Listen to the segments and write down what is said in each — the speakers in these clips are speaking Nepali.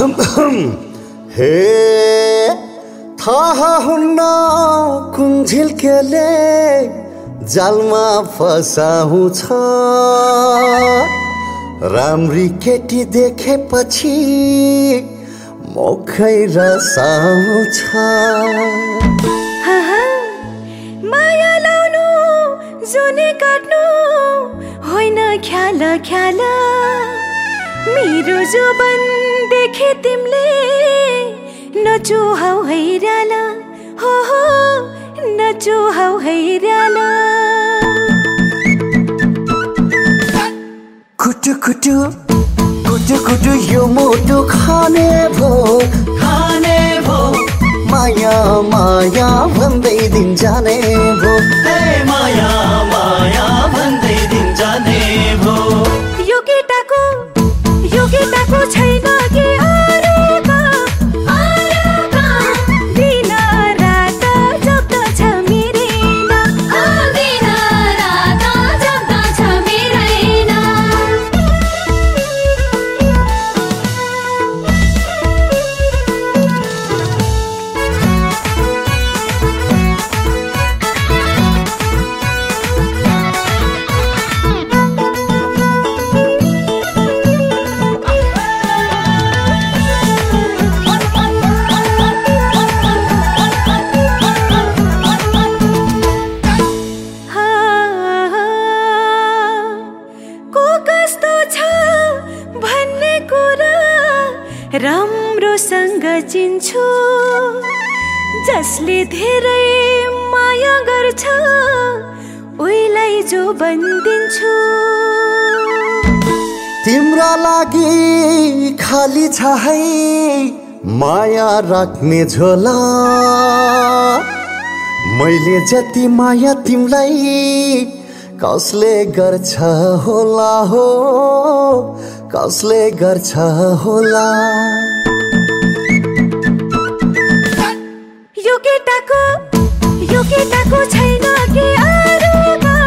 हे थाहा हुन्न कुन झिल्केले जालमा फसाउँछ राम्री केटी देखेपछि मुखै रसाउँछ माया लाउनु जुनी काट्नु होइन ख्याल ख्याल मेरो जुबन देखे तिमीले नचुहाउ हैराल हो नचुहाउ हैराल कुटु कुटु कुटु कुटु यो मुटु खाने भो माया माया भन्दै दिन जाने भो माया माया भन्दै दिन जाने भो यो केटाको छैन कि अरूको दिन रात जप्दछ मेरै नाम दिन रात जप्दछ मेरै नाम राम्रोसँग चिन्छु जसले धेरै माया गर्छ उहीलाई जो बन्दिन्छु तिम्रा लागि खाली छ है माया राख्ने झोला मैले जति माया तिमीलाई कसले गर्छ होला हो कसले गर्छ होला यो केटाको छैन कि अरूको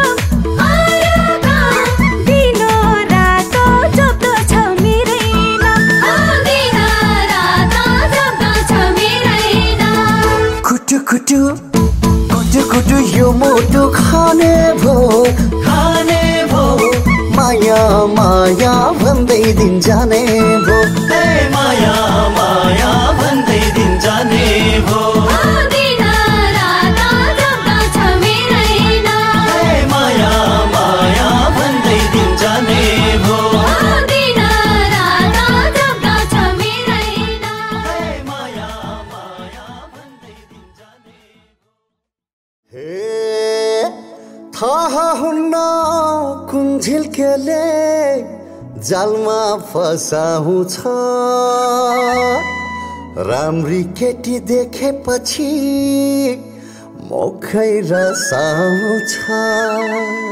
दिन रात जप्दछ मेरै नाम दिन रात जप्दछ मेरै नाम कुटु कुटु कुटु कुटु यो मुटु खाने भो माया माया भन्दै दिन जाने भो माया माया भन्दै दिन जाने भो दिन रात जप्दछ मेरै नाम माया माया भन्दै दिन जाने भो दिन रात जप्दछ मेरै नाम माया माया भन्दै दिन जाने हे थाहा हुन्न कुन झिल्केले जालमा फसाउँछ राम्री केटी देखेपछि मुखै रसाउँछ